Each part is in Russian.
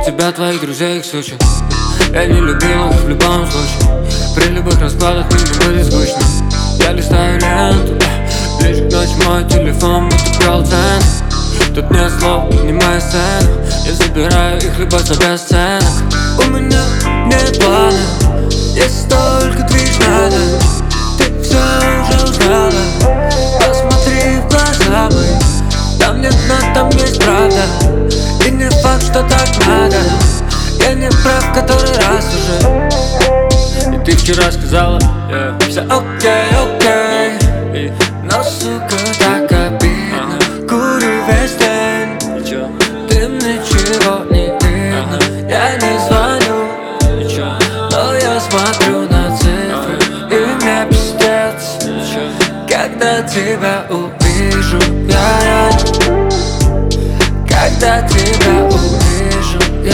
тебя, твоих друзей, их сучек. Я не любил их в любом случае. При любых раскладах мы не были скучны. Я листаю ленту, ближе к ночи мой телефон будто колл-центр. Тут нет слов, не моя сцена. Я забираю их любовь за бесценок. У меня нет плана, есть только движ надо. Ты все уже узнала, посмотри в глаза мои. Там нет дна, там есть правда. И не факт, что так надо. Я не прав который раз уже. И ты вчера сказала, все окей. Но, сука, так обидно. Курю весь день, ты ничего не видно. Я не звоню, но я смотрю на цифры. И мне пиздец, когда тебя увижу. Когда тебя увижу,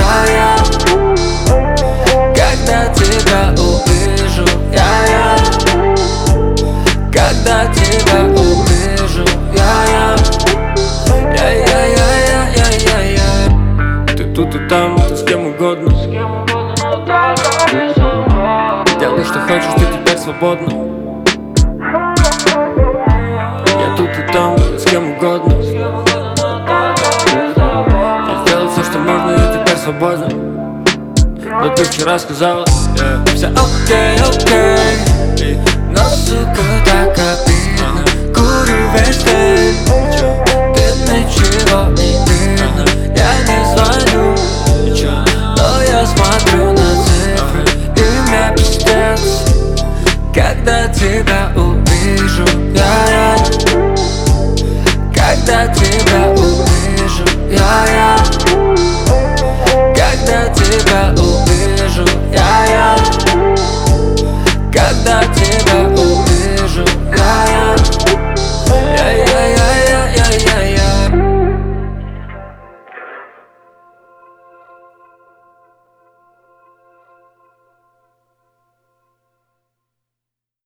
когда тебя увижу, когда тебя увижу, Ты тут и там, ты с кем угодно. Делай, что хочешь, ты теперь свободна. Я тут и там, с кем угодно. Я теперь свободен. Но ты вчера сказала, все окей. Но, сука, так